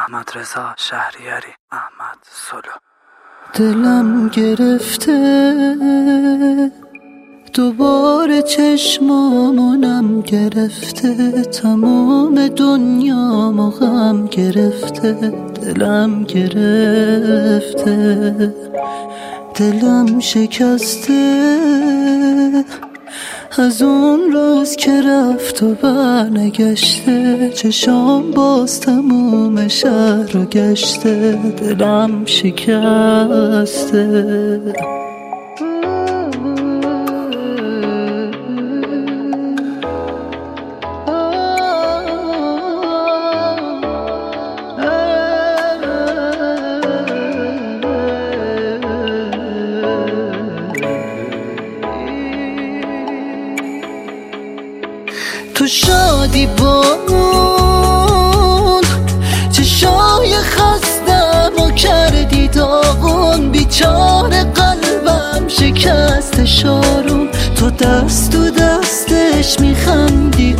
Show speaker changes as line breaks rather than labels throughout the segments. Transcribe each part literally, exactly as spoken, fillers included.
احمد رضا شهریاری، احمد سولو.
دلم گرفته دوباره چشمامونم گرفته، تمام دنیامو غم گرفته. دلم گرفته، دلم شکسته از اون روز که رفت و برنگشته. چشام باز تموم شهر رو گشته، دلم شکسته. تو شادی با اون چشای خستم و کردی داغون، بیچاره قلبم شکست شارون. تو دست تو دستش میخندی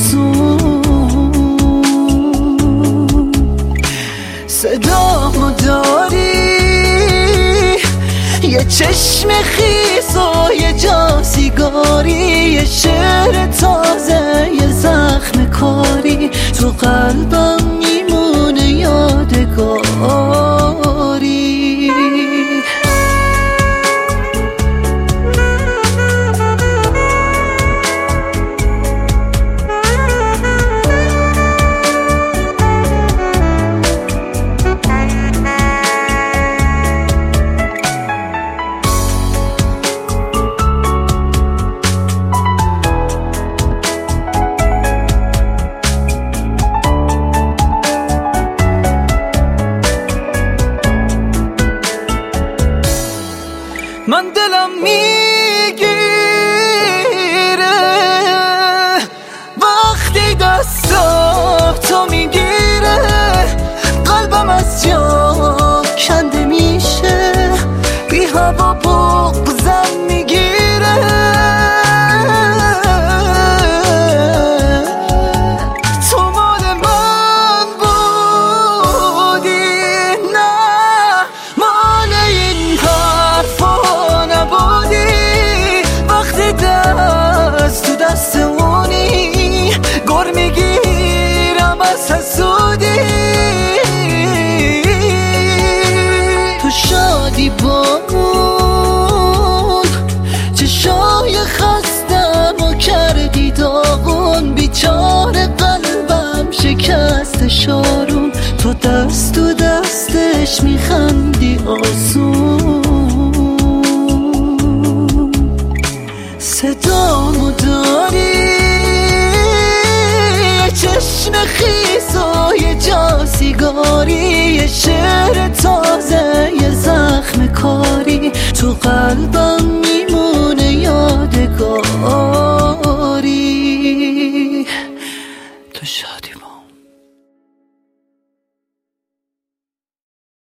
آسون، صدامو داری یه چشم خیس و یه جا سیگاری، یه شعر تازه یه زخم کاری، تو قلبم میمونه یادگاری. من دلم میگیره وقتی دستاتو میگیره، قلبم از جا کنده میشه، بی هوا بغضم میگیره. تو مال من بودی، نه مال این حرفا دست تو دستمونی، گر میگیرم از حسودی. تو شادی با اون چشای خستم و کردی داغون، بیچاره قلبم شکست شارون. تو دست تو دستش میخندی آسون، صدامو داری یه چشم خیس و یه جا سیگاری، یه شعر تازه یه زخم کاری، تو قلبم میمونه